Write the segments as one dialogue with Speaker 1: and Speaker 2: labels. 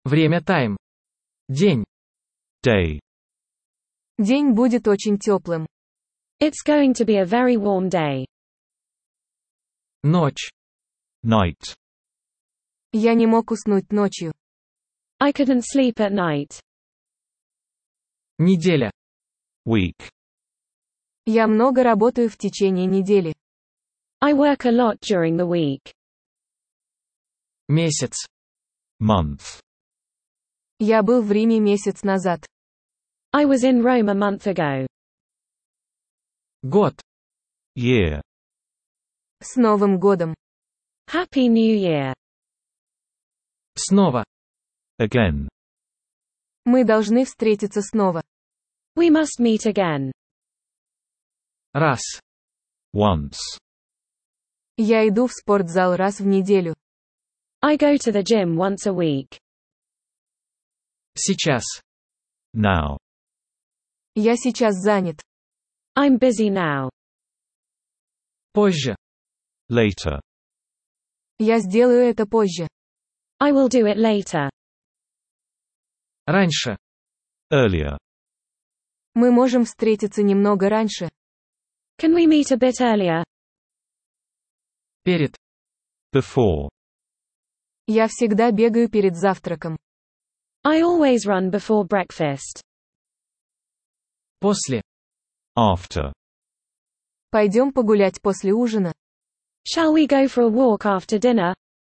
Speaker 1: Время тайм. День.
Speaker 2: Day.
Speaker 3: День будет очень теплым.
Speaker 4: It's going to be a very warm day.
Speaker 1: Ночь.
Speaker 2: Night.
Speaker 3: Я не мог уснуть ночью.
Speaker 4: I couldn't sleep at night.
Speaker 1: Неделя.
Speaker 2: Week.
Speaker 3: Я много работаю в течение недели.
Speaker 4: I work a lot during the week.
Speaker 1: Месяц.
Speaker 2: Month.
Speaker 3: Я был в Риме месяц назад.
Speaker 4: I was in Rome a month ago.
Speaker 1: Год.
Speaker 2: Year.
Speaker 3: С Новым годом!
Speaker 4: Happy New Year.
Speaker 1: Снова.
Speaker 2: Again.
Speaker 3: Мы должны встретиться снова.
Speaker 4: We must meet again.
Speaker 1: Раз.
Speaker 2: Once.
Speaker 3: Я иду в спортзал раз в неделю.
Speaker 4: I go to the gym once a week.
Speaker 1: Сейчас.
Speaker 2: Now.
Speaker 3: Я сейчас занят.
Speaker 4: I'm busy now.
Speaker 1: Позже.
Speaker 2: Later.
Speaker 3: Я сделаю это позже.
Speaker 4: I will do it later.
Speaker 1: Раньше.
Speaker 2: Earlier.
Speaker 3: Мы можем встретиться немного раньше.
Speaker 4: Can we meet a bit earlier?
Speaker 1: Перед.
Speaker 2: Before.
Speaker 3: Я всегда бегаю перед завтраком.
Speaker 4: I always run before breakfast.
Speaker 1: После.
Speaker 2: After.
Speaker 3: Пойдем погулять после ужина.
Speaker 4: Shall we go for a walk after dinner?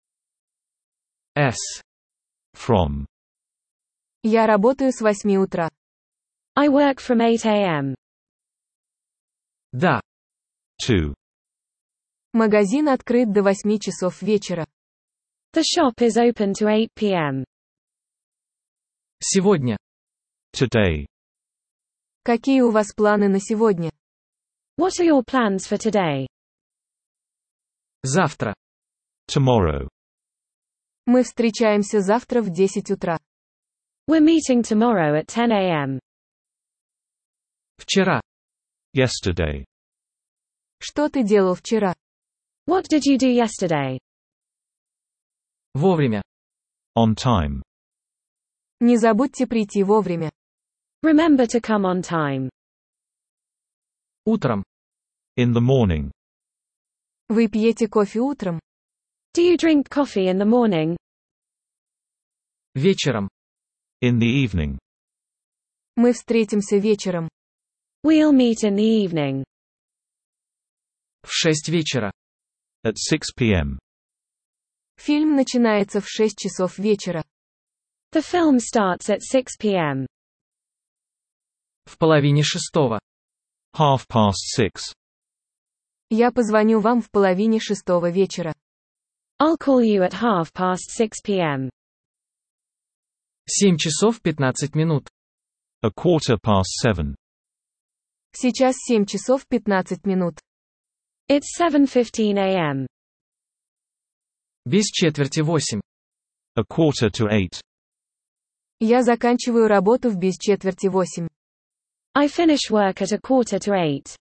Speaker 1: С.
Speaker 2: From.
Speaker 3: Я работаю с 8 утра.
Speaker 4: I work from 8 a.m.
Speaker 1: Да.
Speaker 2: To.
Speaker 3: Магазин открыт до 8 часов вечера.
Speaker 4: The shop is open to 8 p.m.
Speaker 1: Сегодня.
Speaker 2: Today.
Speaker 3: Какие у вас планы на сегодня?
Speaker 4: What are your plans for today?
Speaker 1: Завтра.
Speaker 2: Tomorrow.
Speaker 3: Мы встречаемся завтра в 10 утра.
Speaker 4: We're meeting tomorrow at 10 a.m.
Speaker 1: Вчера.
Speaker 2: Yesterday.
Speaker 3: Что ты делал вчера?
Speaker 4: What did you do yesterday?
Speaker 1: Вовремя.
Speaker 2: On time.
Speaker 3: Не забудьте прийти вовремя.
Speaker 4: Remember to come on time.
Speaker 1: Утром.
Speaker 2: In the morning.
Speaker 3: Вы пьете кофе утром?
Speaker 4: Do you drink coffee in the morning?
Speaker 1: Вечером.
Speaker 2: In the evening.
Speaker 3: Мы встретимся вечером.
Speaker 4: We'll meet in the evening.
Speaker 1: В 6 вечера.
Speaker 2: At 6 p.m.
Speaker 3: Фильм начинается в 6 часов вечера.
Speaker 4: The film starts at 6 p.m.
Speaker 1: В половине шестого.
Speaker 2: 6:30.
Speaker 3: Я позвоню вам в половине 6 вечера.
Speaker 4: I'll call you at 6:30 p.m.
Speaker 1: 7 часов 15 минут.
Speaker 2: 7:15.
Speaker 3: Сейчас 7 часов 15 минут.
Speaker 4: It's 7:15 a.m.
Speaker 1: Без четверти 8.
Speaker 2: 7:45.
Speaker 3: Я заканчиваю работу в без четверти 8.
Speaker 4: I finish work at 7:45.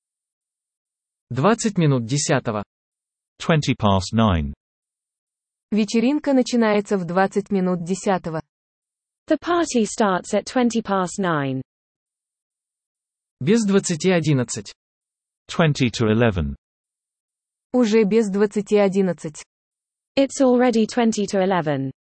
Speaker 1: 20 минут 10.
Speaker 2: 9:20.
Speaker 3: Вечеринка начинается в 20 минут 10.
Speaker 4: The party starts at 9:20.
Speaker 1: Без 20:11.
Speaker 2: 20:11.
Speaker 3: Уже без 20:11.
Speaker 4: It's already 9:20.